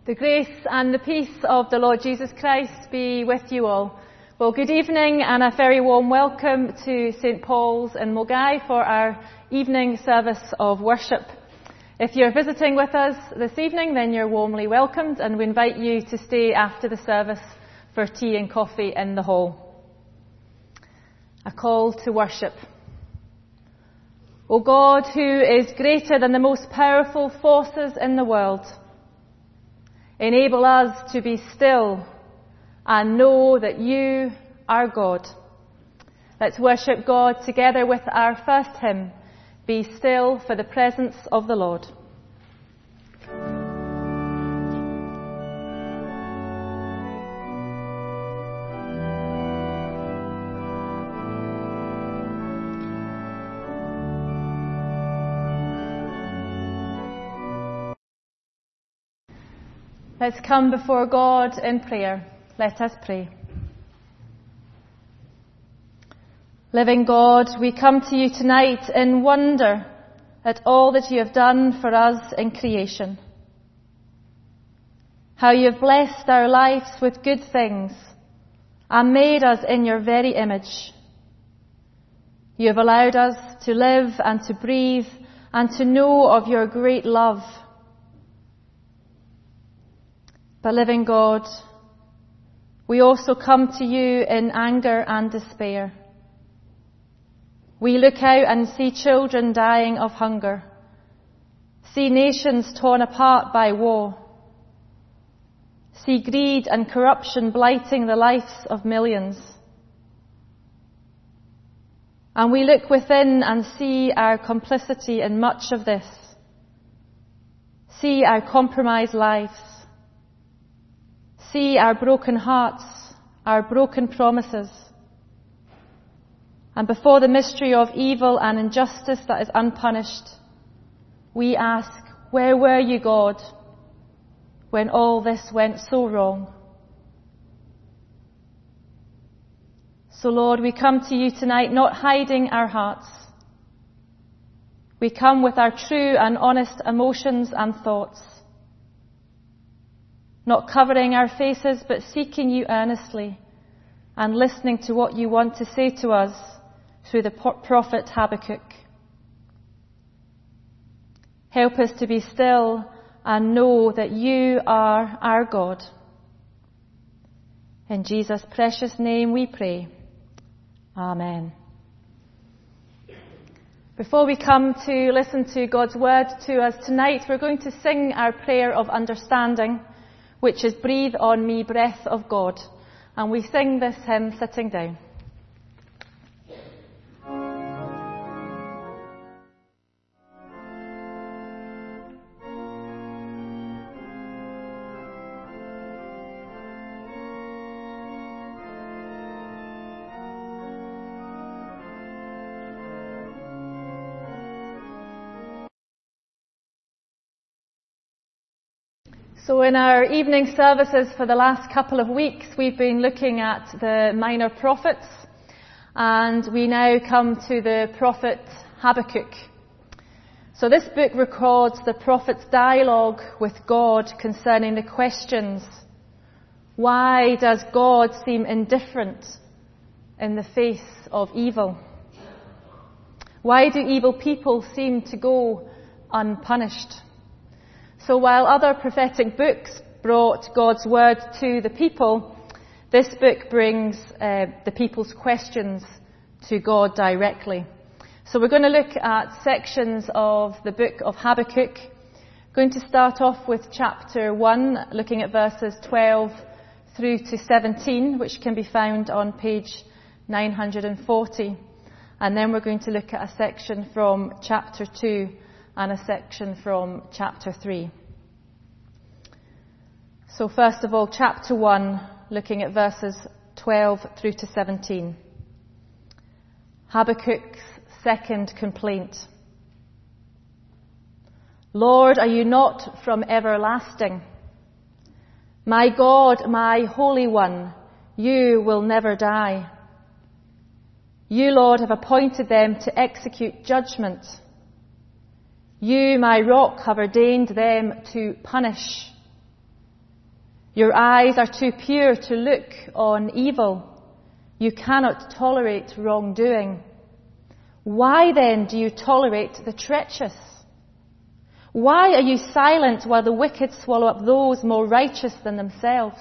The grace and the peace of the Lord Jesus Christ be with you all. Well, good evening and a very warm welcome to St Paul's in Milngavie for our evening service of worship. If you're visiting with us this evening, then you're warmly welcomed, and we invite you to stay after the service for tea and coffee in the hall. A call to worship. O God, who is greater than the most powerful forces in the world, enable us to be still and know that you are God. Let's worship God together with our first hymn, Be Still for the Presence of the Lord. Let's come before God in prayer. Let us pray. Living God, we come to you tonight in wonder at all that you have done for us in creation. How you have blessed our lives with good things and made us in your very image. You have allowed us to live and to breathe and to know of your great love. But living God, we also come to you in anger and despair. We look out and see children dying of hunger, see nations torn apart by war, see greed and corruption blighting the lives of millions. And we look within and see our complicity in much of this, see our compromised lives, see our broken hearts, our broken promises. And before the mystery of evil and injustice that is unpunished, we ask, where were you, God, when all this went so wrong? So Lord, we come to you tonight not hiding our hearts. We come with our true and honest emotions and thoughts, not covering our faces, but seeking you earnestly and listening to what you want to say to us through the prophet Habakkuk. Help us to be still and know that you are our God. In Jesus' precious name we pray. Amen. Before we come to listen to God's word to us tonight, we're going to sing our prayer of understanding, which is Breathe on Me, Breath of God. And we sing this hymn sitting down. So in our evening services for the last couple of weeks, we've been looking at the minor prophets, and we now come to the prophet Habakkuk. So this book records the prophet's dialogue with God concerning the questions: why does God seem indifferent in the face of evil? Why do evil people seem to go unpunished? So while other prophetic books brought God's word to the people, this book brings the people's questions to God directly. So we're going to look at sections of the book of Habakkuk. We're going to start off with chapter 1, looking at verses 12 through to 17, which can be found on page 940. And then we're going to look at a section from chapter 2 and a section from chapter 3. So first of all, chapter 1, looking at verses 12 through to 17. Habakkuk's second complaint. Lord, are you not from everlasting? My God, my Holy One, you will never die. You, Lord, have appointed them to execute judgment. You, my rock, have ordained them to punish. Your eyes are too pure to look on evil. You cannot tolerate wrongdoing. Why then do you tolerate the treacherous? Why are you silent while the wicked swallow up those more righteous than themselves?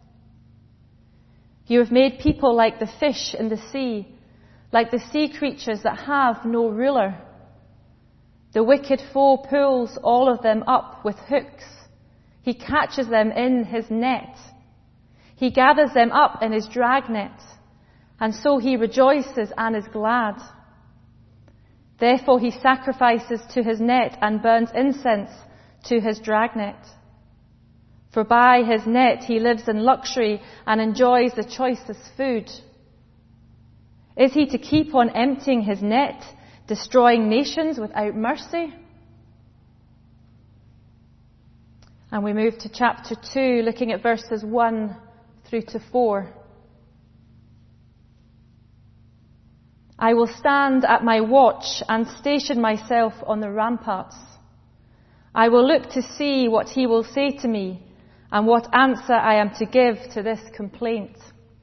You have made people like the fish in the sea, like the sea creatures that have no ruler. The wicked foe pulls all of them up with hooks. He catches them in his net. He gathers them up in his dragnet, and so he rejoices and is glad. Therefore he sacrifices to his net and burns incense to his dragnet. For by his net he lives in luxury and enjoys the choicest food. Is he to keep on emptying his net, destroying nations without mercy? And we move to chapter 2, looking at verses 1 through to 4. I will stand at my watch and station myself on the ramparts. I will look to see what he will say to me and what answer I am to give to this complaint.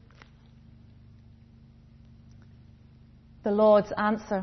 The Lord's answer.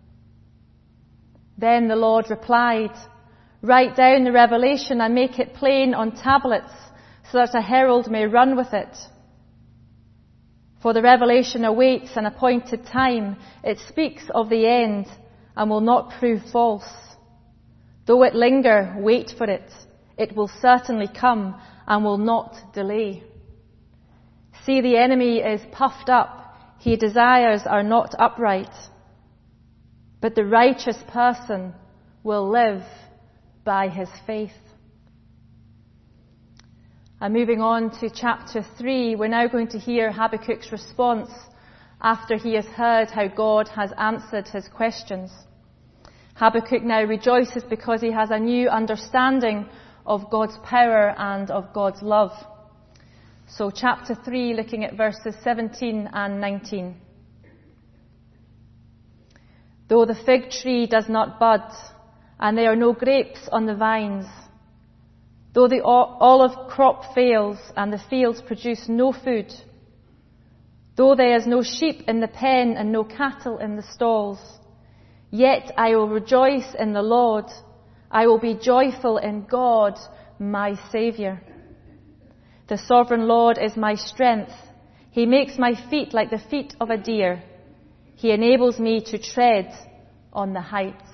Then the Lord replied, write down the revelation and make it plain on tablets so that a herald may run with it. For the revelation awaits an appointed time. It speaks of the end and will not prove false. Though it linger, wait for it. It will certainly come and will not delay. See, the enemy is puffed up. His desires are not upright. But the righteous person will live by his faith. And moving on to chapter 3, we're now going to hear Habakkuk's response after he has heard how God has answered his questions. Habakkuk now rejoices because he has a new understanding of God's power and of God's love. So chapter 3, looking at verses 17 and 19. Though the fig tree does not bud, and there are no grapes on the vines, though the olive crop fails and the fields produce no food, though there is no sheep in the pen and no cattle in the stalls, yet I will rejoice in the Lord. I will be joyful in God, my Saviour. The sovereign Lord is my strength. He makes my feet like the feet of a deer. He enables me to tread on the heights.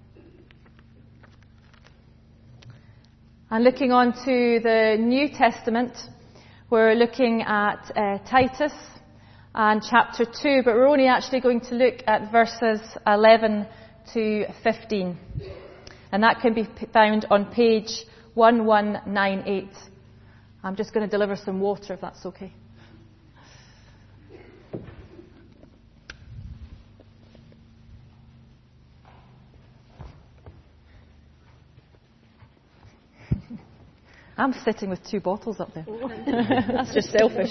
And looking on to the New Testament, we're looking at Titus and chapter 2, but we're only actually going to look at verses 11 to 15. And that can be found on page 1198. I'm just going to deliver some water if that's okay. I'm sitting with 2 bottles up there. That's just selfish.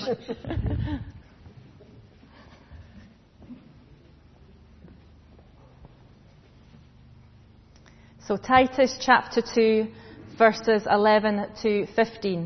So Titus chapter 2, verses 11 to 15.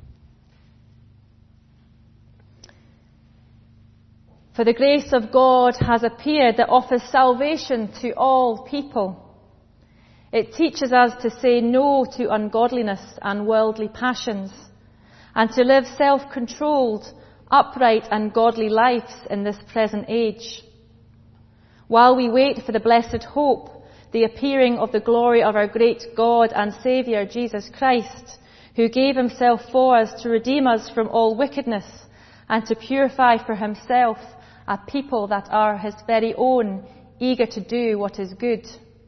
For the grace of God has appeared that offers salvation to all people. It teaches us to say no to ungodliness and worldly passions, and to live self-controlled, upright and godly lives in this present age, while we wait for the blessed hope, the appearing of the glory of our great God and Saviour, Jesus Christ, who gave himself for us to redeem us from all wickedness and to purify for himself a people that are his very own, eager to do what is good.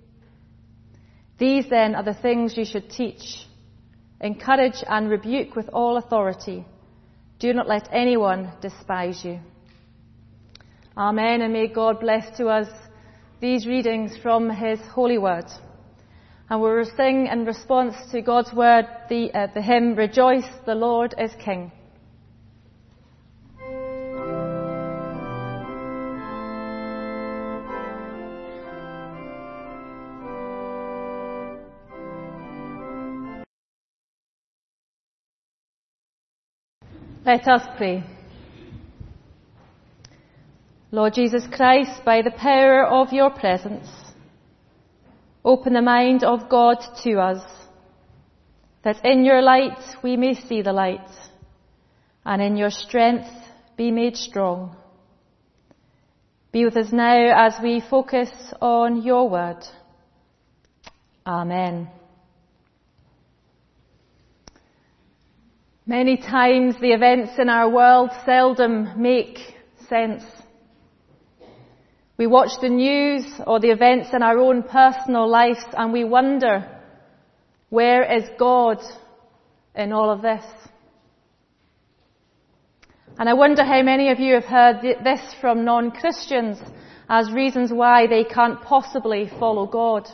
These then are the things you should teach. Encourage and rebuke with all authority. Do not let anyone despise you. Amen, and may God bless to us these readings from his holy word. And we'll sing in response to God's word the hymn, Rejoice, the Lord is King. Let us pray. Lord Jesus Christ, by the power of your presence, open the mind of God to us, that in your light we may see the light, and in your strength be made strong. Be with us now as we focus on your word. Amen. Many times the events in our world seldom make sense. We watch the news or the events in our own personal lives and we wonder, where is God in all of this? And I wonder how many of you have heard this from non-Christians as reasons why they can't possibly follow God.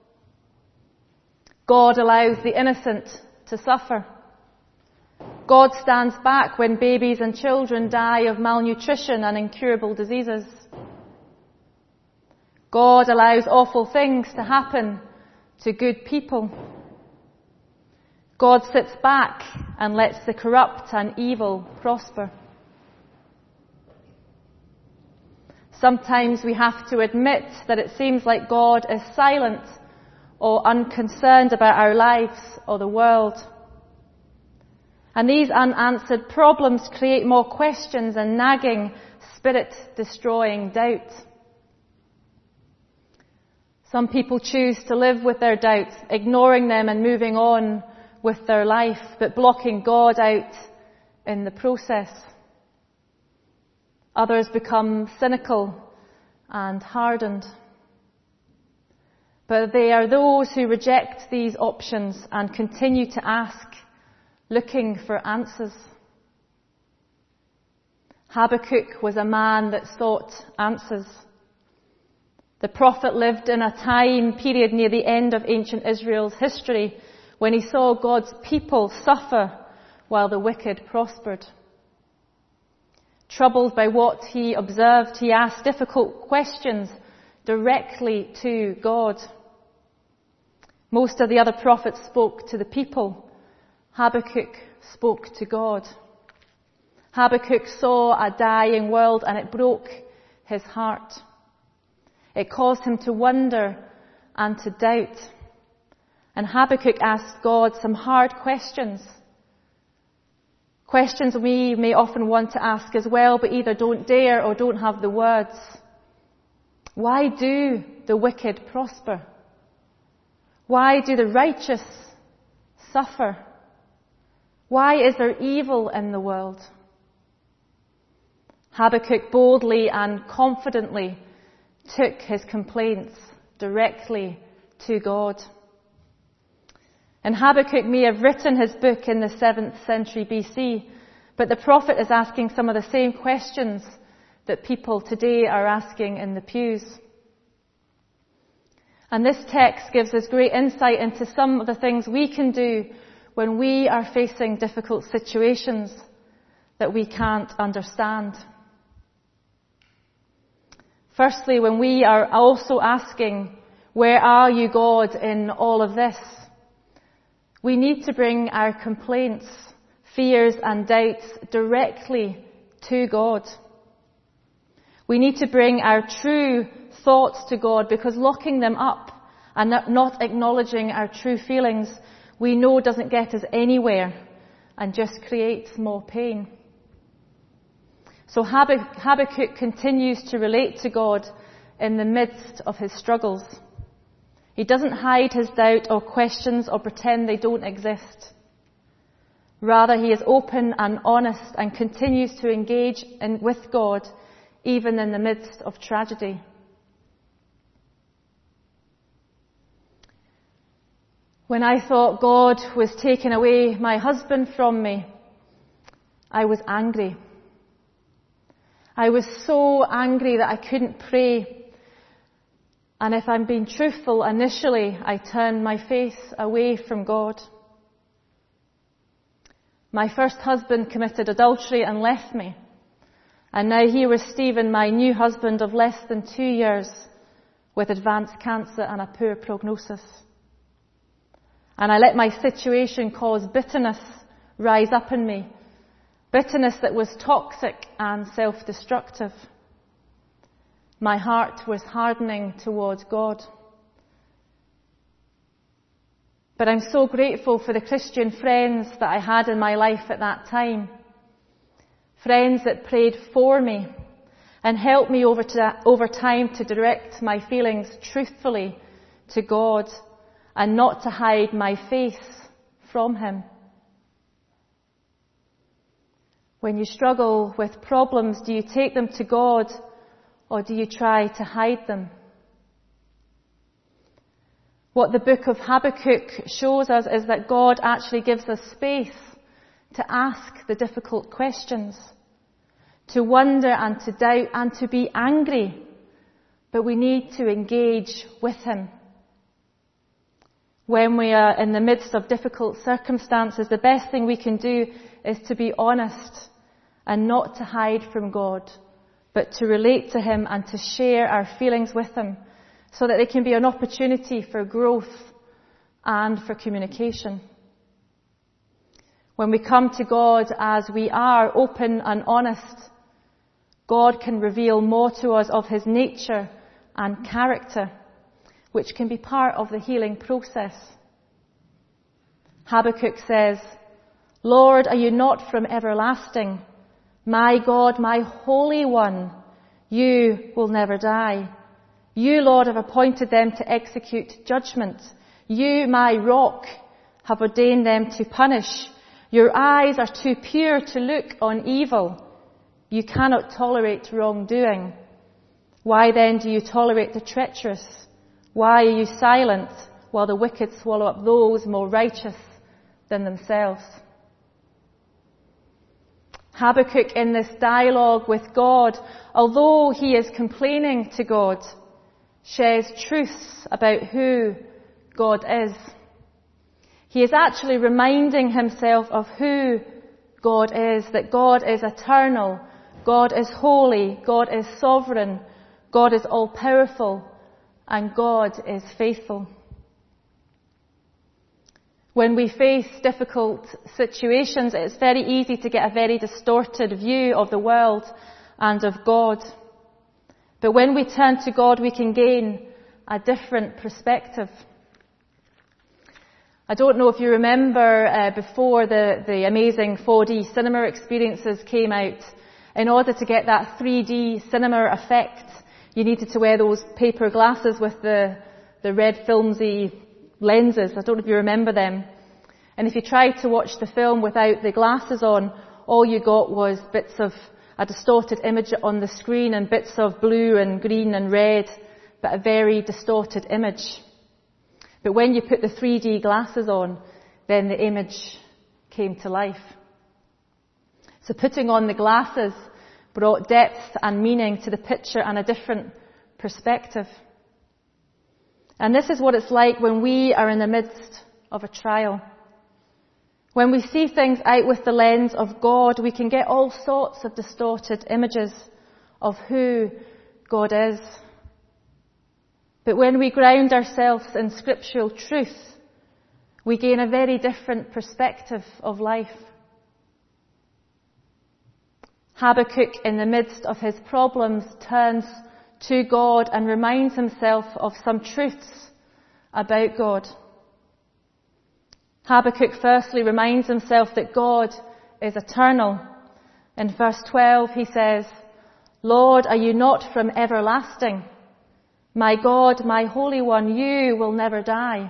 God allows the innocent to suffer. God stands back when babies and children die of malnutrition and incurable diseases. God allows awful things to happen to good people. God sits back and lets the corrupt and evil prosper. Sometimes we have to admit that it seems like God is silent or unconcerned about our lives or the world. And these unanswered problems create more questions and nagging, spirit-destroying doubt. Some people choose to live with their doubts, ignoring them and moving on with their life, but blocking God out in the process. Others become cynical and hardened. But they are those who reject these options and continue to ask, looking for answers. Habakkuk was a man that sought answers. The prophet lived in a time period near the end of ancient Israel's history when he saw God's people suffer while the wicked prospered. Troubled by what he observed, he asked difficult questions directly to God. Most of the other prophets spoke to the people. Habakkuk spoke to God. Habakkuk saw a dying world and it broke his heart. It caused him to wonder and to doubt. And Habakkuk asked God some hard questions. Questions we may often want to ask as well, but either don't dare or don't have the words. Why do the wicked prosper? Why do the righteous suffer? Why is there evil in the world? Habakkuk boldly and confidently took his complaints directly to God. And Habakkuk may have written his book in the 7th century BC, but the prophet is asking some of the same questions that people today are asking in the pews. And this text gives us great insight into some of the things we can do when we are facing difficult situations that we can't understand. Firstly, when we are also asking, where are you, God, in all of this? We need to bring our complaints, fears and doubts directly to God. We need to bring our true thoughts to God, because locking them up and not acknowledging our true feelings we know doesn't get us anywhere and just creates more pain. So Habakkuk continues to relate to God in the midst of his struggles. He doesn't hide his doubt or questions or pretend they don't exist. Rather, he is open and honest and continues to engage with God even in the midst of tragedy. When I thought God was taking away my husband from me, I was angry. I was so angry that I couldn't pray. And if I'm being truthful, initially I turned my face away from God. My first husband committed adultery and left me. And now here was Stephen, my new husband of less than 2 years, with advanced cancer and a poor prognosis. And I let my situation cause bitterness rise up in me. Bitterness that was toxic and self-destructive. My heart was hardening towards God. But I'm so grateful for the Christian friends that I had in my life at that time. Friends that prayed for me and helped me over time to direct my feelings truthfully to God and not to hide my face from Him. When you struggle with problems, do you take them to God or do you try to hide them? What the book of Habakkuk shows us is that God actually gives us space to ask the difficult questions, to wonder and to doubt and to be angry, but we need to engage with Him. When we are in the midst of difficult circumstances, the best thing we can do is to be honest and not to hide from God, but to relate to Him and to share our feelings with Him so that they can be an opportunity for growth and for communication. When we come to God as we are, open and honest, God can reveal more to us of His nature and character, which can be part of the healing process. Habakkuk says, "Lord, are you not from everlasting? My God, my Holy One, you will never die. You, Lord, have appointed them to execute judgment. You, my rock, have ordained them to punish. Your eyes are too pure to look on evil. You cannot tolerate wrongdoing. Why then do you tolerate the treacherous? Why are you silent while the wicked swallow up those more righteous than themselves?" Habakkuk, in this dialogue with God, although he is complaining to God, shares truths about who God is. He is actually reminding himself of who God is, that God is eternal, God is holy, God is sovereign, God is all-powerful, and God is faithful. When we face difficult situations, it's very easy to get a very distorted view of the world and of God. But when we turn to God, we can gain a different perspective. I don't know if you remember before the amazing 4D cinema experiences came out, in order to get that 3D cinema effect, you needed to wear those paper glasses with the red filmy lenses. I don't know if you remember them. And if you tried to watch the film without the glasses on, all you got was bits of a distorted image on the screen and bits of blue and green and red, but a very distorted image. But when you put the 3D glasses on, then the image came to life. So putting on the glasses brought depth and meaning to the picture and a different perspective. And this is what it's like when we are in the midst of a trial. When we see things out with the lens of God, we can get all sorts of distorted images of who God is. But when we ground ourselves in scriptural truth, we gain a very different perspective of life. Habakkuk, in the midst of his problems, turns to God and reminds himself of some truths about God. Habakkuk firstly reminds himself that God is eternal. In verse 12 he says, "Lord, are you not from everlasting? My God, my Holy One, you will never die."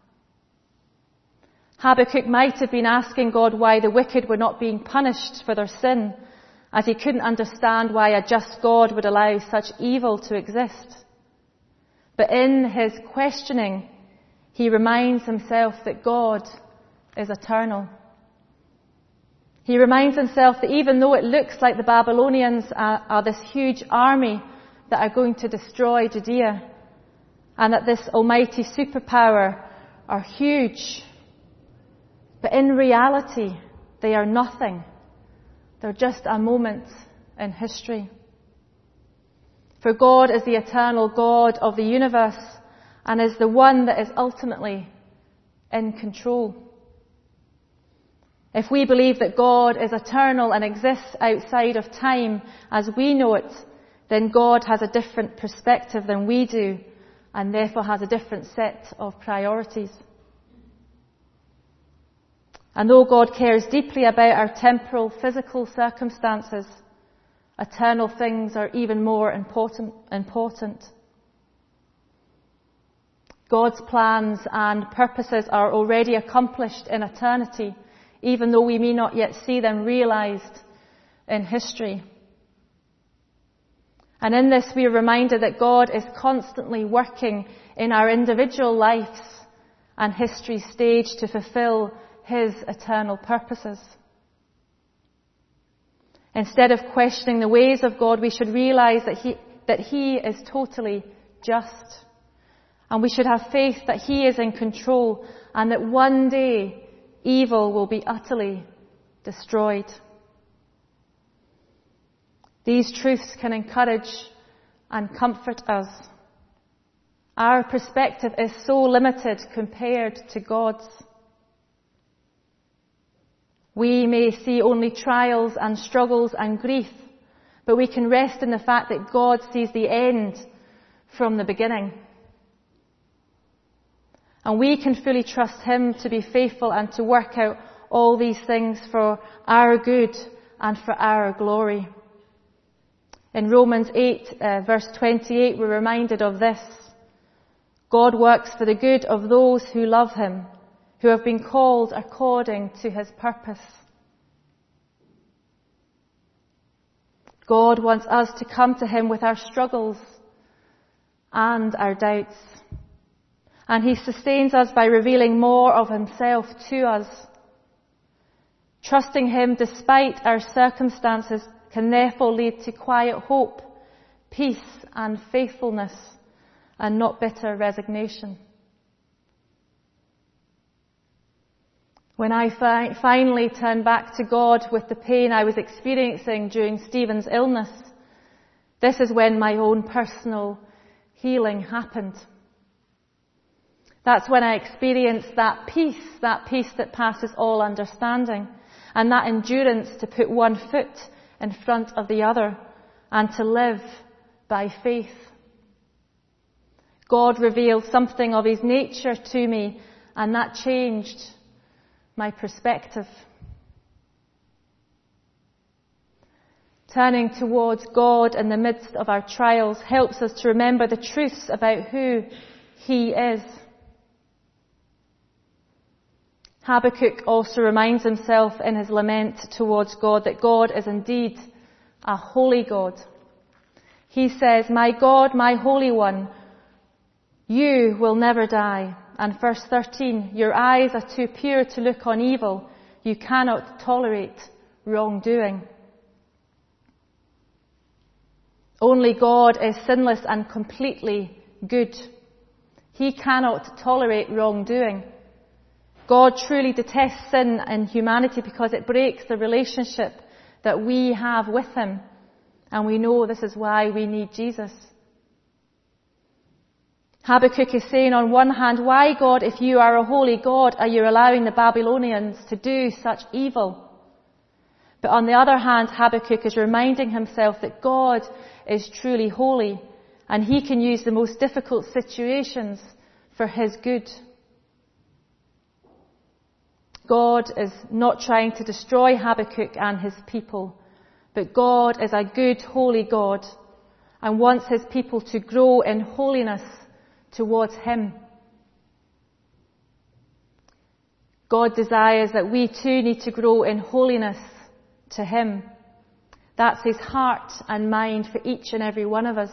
Habakkuk might have been asking God why the wicked were not being punished for their sin, as he couldn't understand why a just God would allow such evil to exist. But in his questioning, he reminds himself that God is eternal. He reminds himself that even though it looks like the Babylonians are this huge army that are going to destroy Judea, and that this almighty superpower are huge, but in reality they are nothing. They're just a moment in history. For God is the eternal God of the universe and is the one that is ultimately in control. If we believe that God is eternal and exists outside of time as we know it, then God has a different perspective than we do, and therefore has a different set of priorities. And though God cares deeply about our temporal, physical circumstances, eternal things are even more important. God's plans and purposes are already accomplished in eternity, even though we may not yet see them realized in history. And in this we are reminded that God is constantly working in our individual lives and history stage to fulfill His eternal purposes. Instead of questioning the ways of God, we should realize that He is totally just. And we should have faith that He is in control and that one day evil will be utterly destroyed. These truths can encourage and comfort us. Our perspective is so limited compared to God's. We may see only trials and struggles and grief, but we can rest in the fact that God sees the end from the beginning. And we can fully trust Him to be faithful and to work out all these things for our good and for our glory. In Romans 8, verse 28, we're reminded of this. God works for the good of those who love Him, who have been called according to His purpose. God wants us to come to Him with our struggles and our doubts. And He sustains us by revealing more of Himself to us. Trusting Him despite our circumstances can therefore lead to quiet hope, peace and faithfulness, and not bitter resignation. When I finally turned back to God with the pain I was experiencing during Stephen's illness, this is when my own personal healing happened. That's when I experienced that peace that passes all understanding, and that endurance to put one foot in front of the other and to live by faith. God revealed something of His nature to me, and that changed my perspective. Turning towards God in the midst of our trials helps us to remember the truths about who He is. Habakkuk also reminds himself in his lament towards God that God is indeed a holy God. He says, "My God, my Holy One, you will never die." And verse 13, "Your eyes are too pure to look on evil. You cannot tolerate wrongdoing." Only God is sinless and completely good. He cannot tolerate wrongdoing. God truly detests sin in humanity because it breaks the relationship that we have with Him. And we know this is why we need Jesus. Habakkuk is saying on one hand, why God, if you are a holy God, are you allowing the Babylonians to do such evil? But on the other hand, Habakkuk is reminding himself that God is truly holy and He can use the most difficult situations for His good. God is not trying to destroy Habakkuk and his people, but God is a good, holy God and wants His people to grow in holiness towards Him. God desires that we too need to grow in holiness to Him. That's His heart and mind for each and every one of us.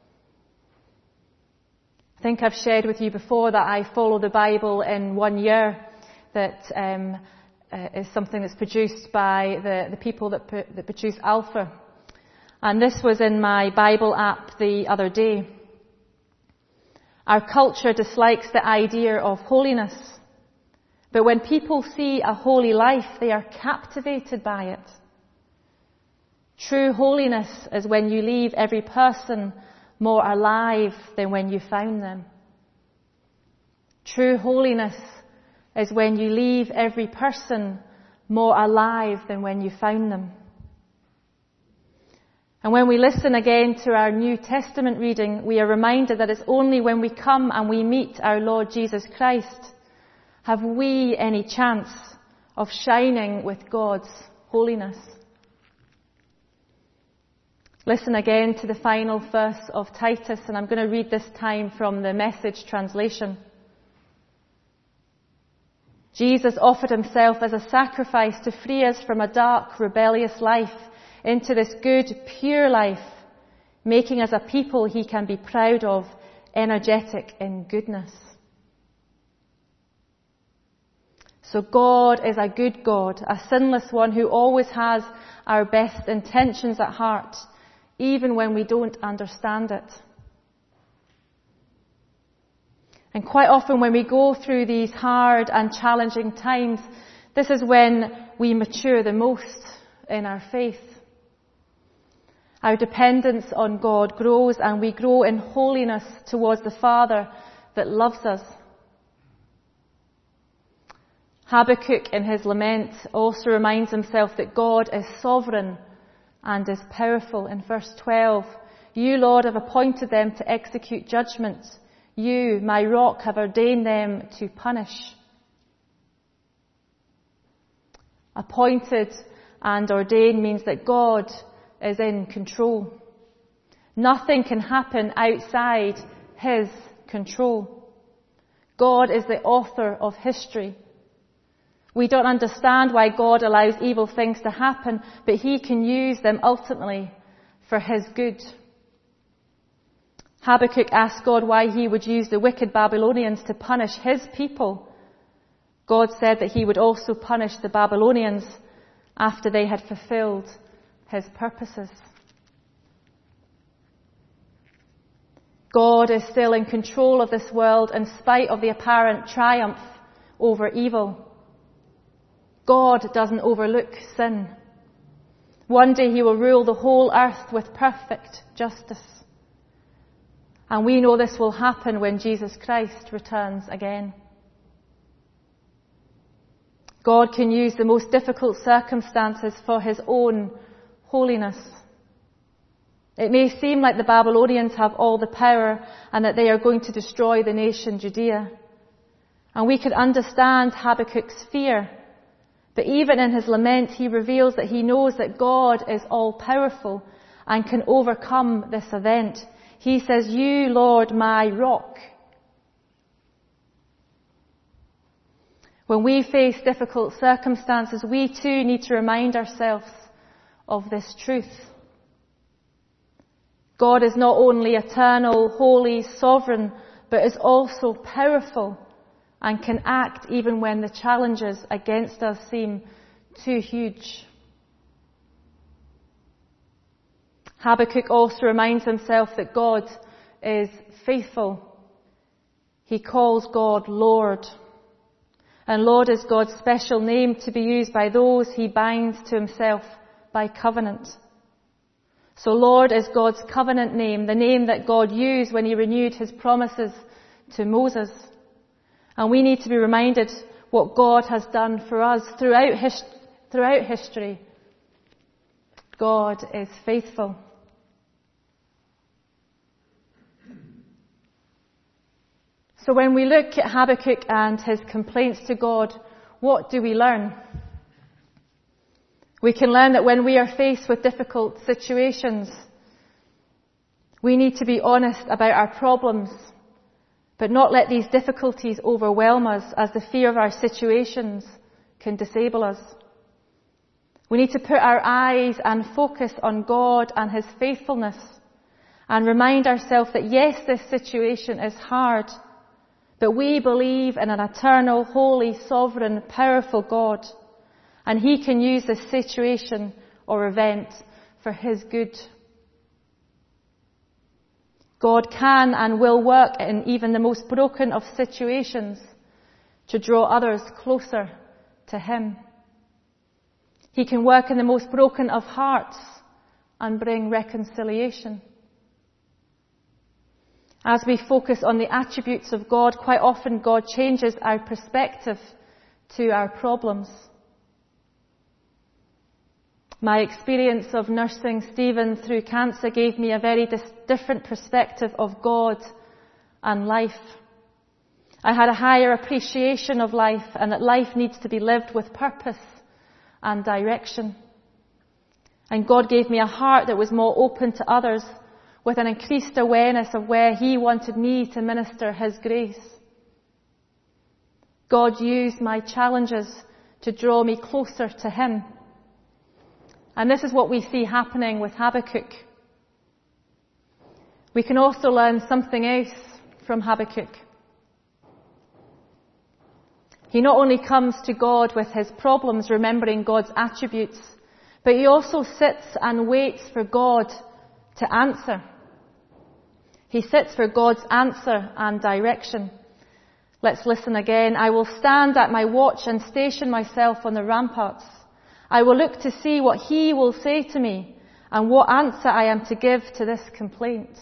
I think I've shared with you before that I follow the Bible in 1 year. That is something that's produced by the people that produce Alpha. And this was in my Bible app the other day. Our culture dislikes the idea of holiness. But when people see a holy life, they are captivated by it. True holiness is when you leave every person more alive than when you found them. True holiness is when you leave every person more alive than when you found them. And when we listen again to our New Testament reading, we are reminded that it's only when we come and we meet our Lord Jesus Christ have we any chance of shining with God's holiness. Listen again to the final verse of Titus, and I'm going to read this time from the Message translation. Jesus offered himself as a sacrifice to free us from a dark, rebellious life into this good, pure life, making us a people he can be proud of, energetic in goodness. So God is a good God, a sinless one who always has our best intentions at heart, even when we don't understand it. And quite often when we go through these hard and challenging times, this is when we mature the most in our faith. Our dependence on God grows and we grow in holiness towards the Father that loves us. Habakkuk in his lament also reminds himself that God is sovereign and is powerful. In verse 12, "You, Lord, have appointed them to execute judgment. You, my rock, have ordained them to punish." Appointed and ordained means that God is in control. Nothing can happen outside his control. God is the author of history. We don't understand why God allows evil things to happen, but he can use them ultimately for his good. Habakkuk asked God why he would use the wicked Babylonians to punish his people. God said that he would also punish the Babylonians after they had fulfilled his purposes. God is still in control of this world in spite of the apparent triumph over evil. God doesn't overlook sin. One day he will rule the whole earth with perfect justice. And we know this will happen when Jesus Christ returns again. God can use the most difficult circumstances for his own holiness. It may seem like the Babylonians have all the power and that they are going to destroy the nation Judea. And we can understand Habakkuk's fear. But even in his lament, he reveals that he knows that God is all-powerful and can overcome this event. He says, "You, Lord, my rock." When we face difficult circumstances, we too need to remind ourselves of this truth. God is not only eternal, holy, sovereign, but is also powerful and can act even when the challenges against us seem too huge. Habakkuk also reminds himself that God is faithful. He calls God Lord. And Lord is God's special name to be used by those he binds to himself by covenant. So Lord is God's covenant name, the name that God used when he renewed his promises to Moses. And we need to be reminded what God has done for us throughout history. God is faithful. So when we look at Habakkuk and his complaints to God, what do we learn? We can learn that when we are faced with difficult situations, we need to be honest about our problems, but not let these difficulties overwhelm us, as the fear of our situations can disable us. We need to put our eyes and focus on God and his faithfulness and remind ourselves that yes, this situation is hard, but we believe in an eternal, holy, sovereign, powerful God, and he can use this situation or event for his good. God can and will work in even the most broken of situations to draw others closer to him. He can work in the most broken of hearts and bring reconciliation. As we focus on the attributes of God, quite often God changes our perspective to our problems. My experience of nursing Stephen through cancer gave me a very different perspective of God and life. I had a higher appreciation of life, and that life needs to be lived with purpose and direction. And God gave me a heart that was more open to others, with an increased awareness of where He wanted me to minister His grace. God used my challenges to draw me closer to Him. And this is what we see happening with Habakkuk. We can also learn something else from Habakkuk. He not only comes to God with his problems, remembering God's attributes, but he also sits and waits for God to answer. He sits for God's answer and direction. Let's listen again. I will stand at my watch and station myself on the ramparts. I will look to see what He will say to me and what answer I am to give to this complaint.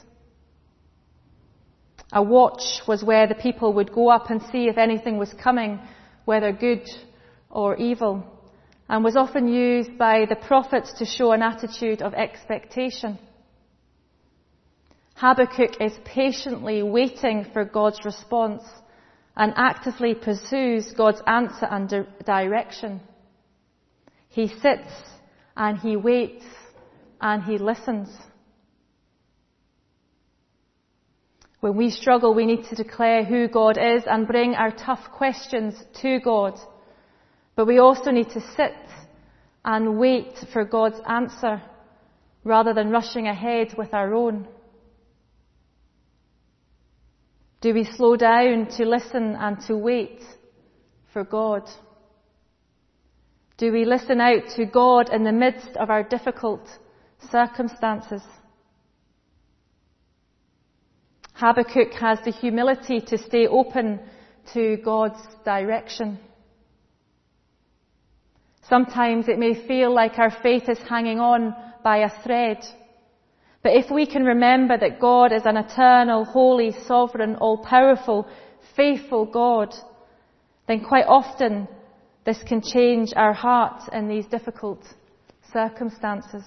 A watch was where the people would go up and see if anything was coming, whether good or evil, and was often used by the prophets to show an attitude of expectation. Habakkuk is patiently waiting for God's response and actively pursues God's answer and direction. He sits and he waits and he listens. When we struggle, we need to declare who God is and bring our tough questions to God. But we also need to sit and wait for God's answer rather than rushing ahead with our own. Do we slow down to listen and to wait for God? Do we listen out to God in the midst of our difficult circumstances? Habakkuk has the humility to stay open to God's direction. Sometimes it may feel like our faith is hanging on by a thread. But if we can remember that God is an eternal, holy, sovereign, all-powerful, faithful God, then quite often this can change our hearts in these difficult circumstances.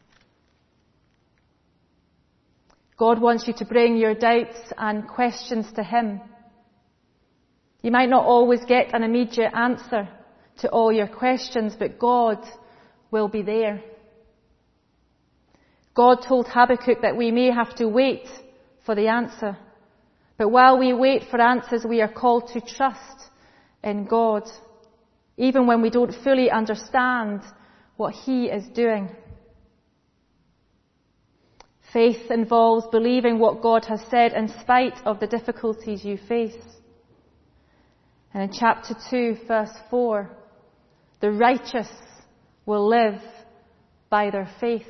God wants you to bring your doubts and questions to Him. You might not always get an immediate answer to all your questions, but God will be there. God told Habakkuk that we may have to wait for the answer. But while we wait for answers, we are called to trust in God, even when we don't fully understand what He is doing. Faith involves believing what God has said in spite of the difficulties you face. And in chapter 2, verse 4, the righteous will live by their faith.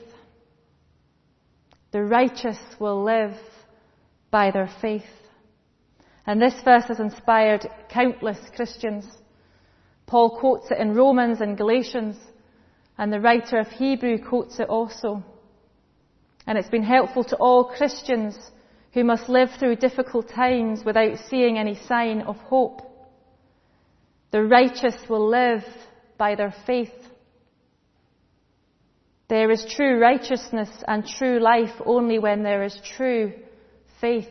The righteous will live by their faith. And this verse has inspired countless Christians. Paul quotes it in Romans and Galatians, and the writer of Hebrew quotes it also. And it's been helpful to all Christians who must live through difficult times without seeing any sign of hope. The righteous will live by their faith. There is true righteousness and true life only when there is true faith.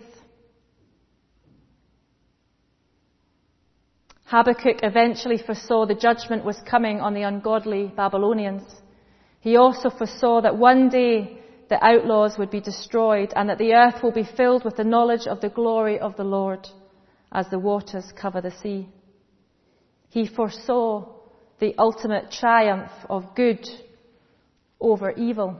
Habakkuk eventually foresaw the judgment was coming on the ungodly Babylonians. He also foresaw that one day the outlaws would be destroyed and that the earth will be filled with the knowledge of the glory of the Lord as the waters cover the sea. He foresaw the ultimate triumph of good over evil.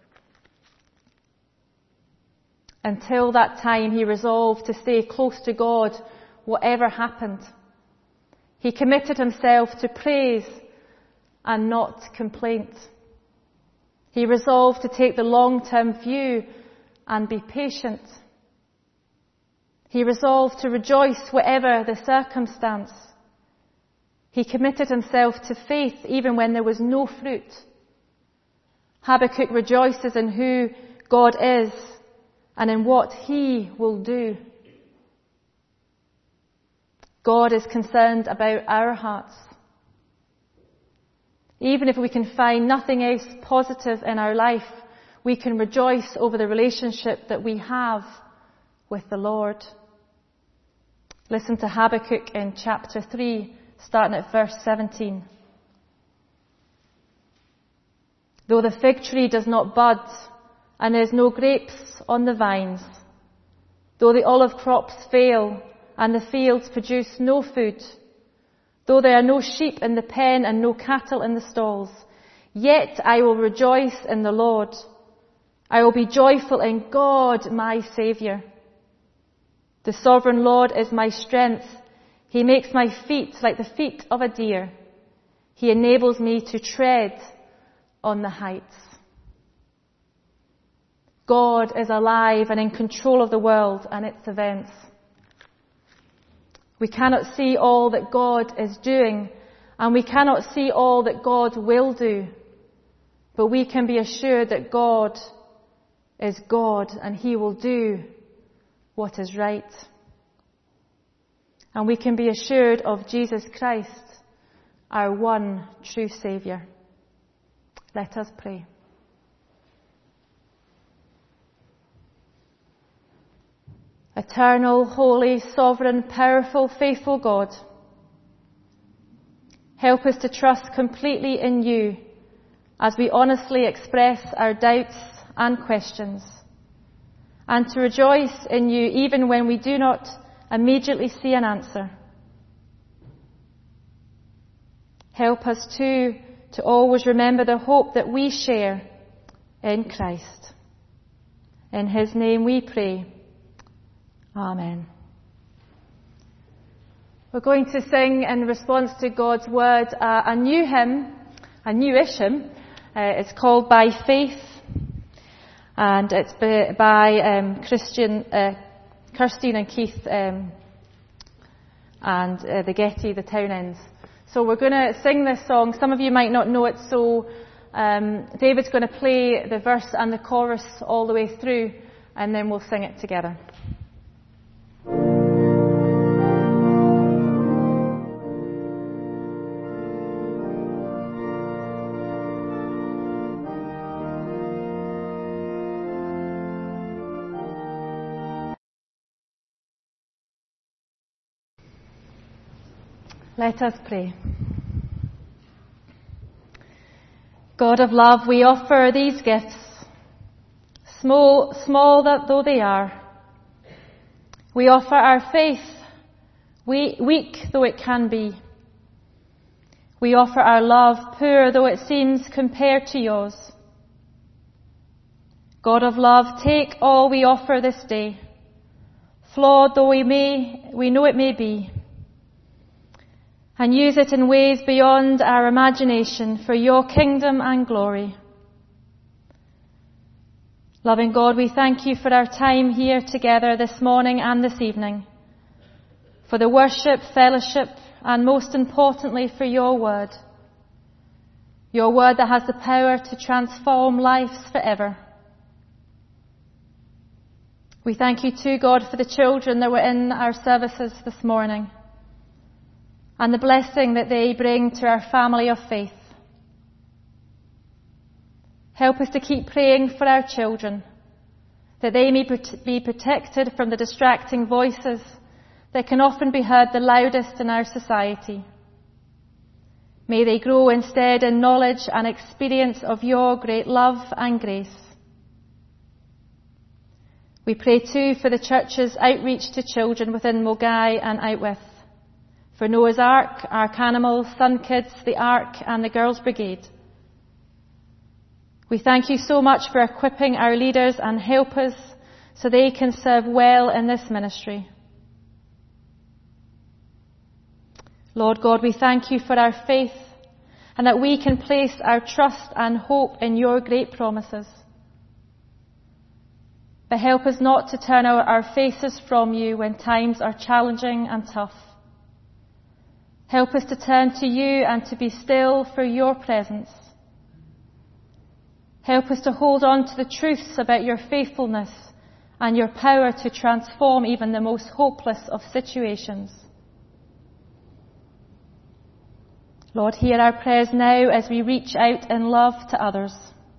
Until that time, he resolved to stay close to God, whatever happened. He committed himself to praise and not complaint. He resolved to take the long-term view and be patient. He resolved to rejoice whatever the circumstance. He committed himself to faith even when there was no fruit. Habakkuk rejoices in who God is and in what He will do. God is concerned about our hearts. Even if we can find nothing else positive in our life, we can rejoice over the relationship that we have with the Lord. Listen to Habakkuk in chapter 3, starting at verse 17. Though the fig tree does not bud, and there is no grapes on the vines, though the olive crops fail, and the fields produce no food, though there are no sheep in the pen and no cattle in the stalls, yet I will rejoice in the Lord. I will be joyful in God, my Saviour. The sovereign Lord is my strength. He makes my feet like the feet of a deer. He enables me to tread on the heights. God is alive and in control of the world and its events. We cannot see all that God is doing, and we cannot see all that God will do, but we can be assured that God is God and He will do what is right. And we can be assured of Jesus Christ, our one true Saviour. Let us pray. Eternal, holy, sovereign, powerful, faithful God, help us to trust completely in You as we honestly express our doubts and questions, and to rejoice in You even when we do not immediately see an answer. Help us too to always remember the hope that we share in Christ. In His name we pray. Amen. We're going to sing in response to God's word a new hymn, a newish hymn. It's called By Faith, and it's by Kirstine and Keith and the Getty, the Townends. So we're going to sing this song. Some of you might not know it, so David's going to play the verse and the chorus all the way through, and then we'll sing it together. Let us pray. God of love, we offer these gifts, small though they are. We offer our faith, weak though it can be. We offer our love, poor though it seems compared to yours. God of love, take all we offer this day, flawed though we know it may be, and use it in ways beyond our imagination for your kingdom and glory. Loving God, we thank you for our time here together this morning and this evening, for the worship, fellowship, and most importantly for your word that has the power to transform lives forever. We thank you too, God, for the children that were in our services this morning, and the blessing that they bring to our family of faith. Help us to keep praying for our children, that they may be protected from the distracting voices that can often be heard the loudest in our society. May they grow instead in knowledge and experience of your great love and grace. We pray too for the church's outreach to children within Mogai and Outwith, for Noah's Ark, Ark Animals, Sun Kids, the Ark and the Girls Brigade. We thank you so much for equipping our leaders and helpers so they can serve well in this ministry. Lord God, we thank you for our faith and that we can place our trust and hope in your great promises. But help us not to turn our faces from you when times are challenging and tough. Help us to turn to you and to be still for your presence. Help us to hold on to the truths about your faithfulness and your power to transform even the most hopeless of situations. Lord, hear our prayers now as we reach out in love to others.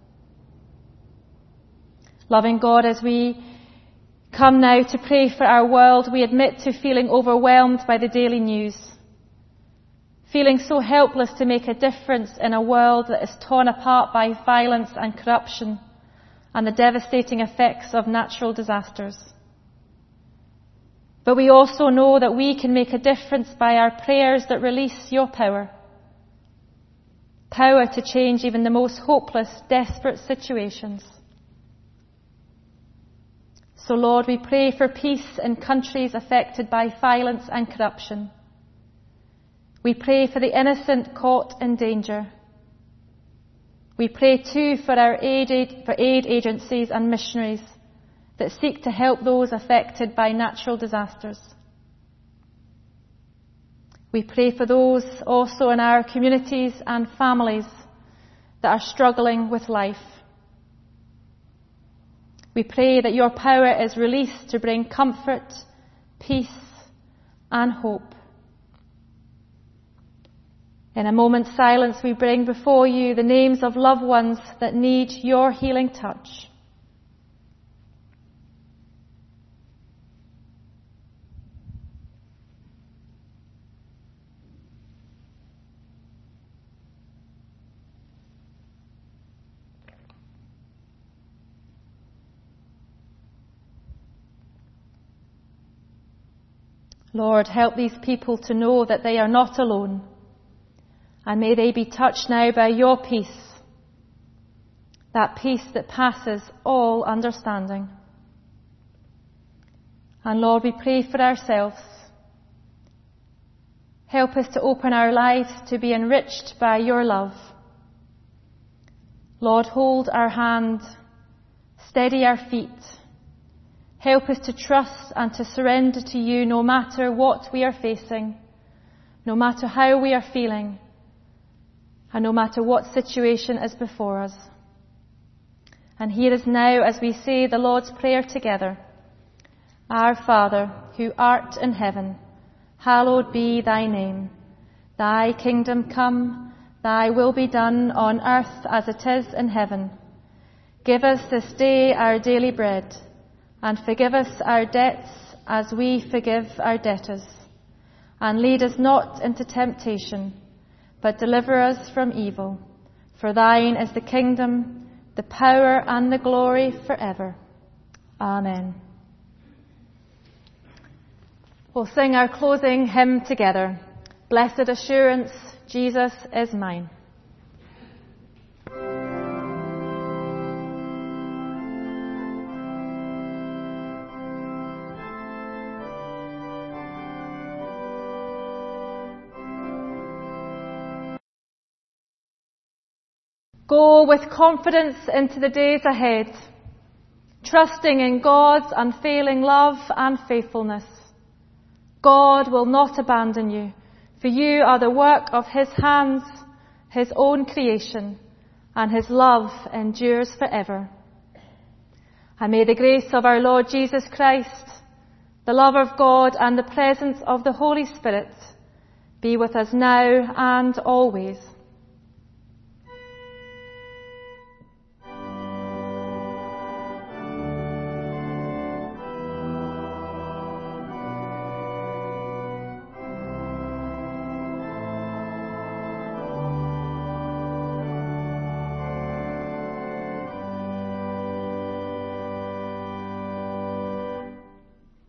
Loving God, as we come now to pray for our world, we admit to feeling overwhelmed by the daily news, feeling so helpless to make a difference in a world that is torn apart by violence and corruption and the devastating effects of natural disasters. But we also know that we can make a difference by our prayers that release your power to change even the most hopeless, desperate situations. So Lord, we pray for peace in countries affected by violence and corruption. We pray for the innocent caught in danger. We pray too for our aid agencies and missionaries that seek to help those affected by natural disasters. We pray for those also in our communities and families that are struggling with life. We pray that your power is released to bring comfort, peace, and hope. In a moment's silence, we bring before you the names of loved ones that need your healing touch. Lord, help these people to know that they are not alone, and may they be touched now by your peace, that peace that passes all understanding. And Lord, we pray for ourselves. Help us to open our lives to be enriched by your love. Lord, hold our hand, steady our feet. Help us to trust and to surrender to you no matter what we are facing, no matter how we are feeling, and no matter what situation is before us. And hear us now as we say the Lord's Prayer together. Our Father, who art in heaven, hallowed be thy name. Thy kingdom come, thy will be done on earth as it is in heaven. Give us this day our daily bread, and forgive us our debts as we forgive our debtors. And lead us not into temptation, but deliver us from evil. For thine is the kingdom, the power and the glory forever. Amen. We'll sing our closing hymn together. Blessed assurance, Jesus is mine. Go with confidence into the days ahead, trusting in God's unfailing love and faithfulness. God will not abandon you, for you are the work of his hands, his own creation, and his love endures forever. And may the grace of our Lord Jesus Christ, the love of God, and the presence of the Holy Spirit be with us now and always.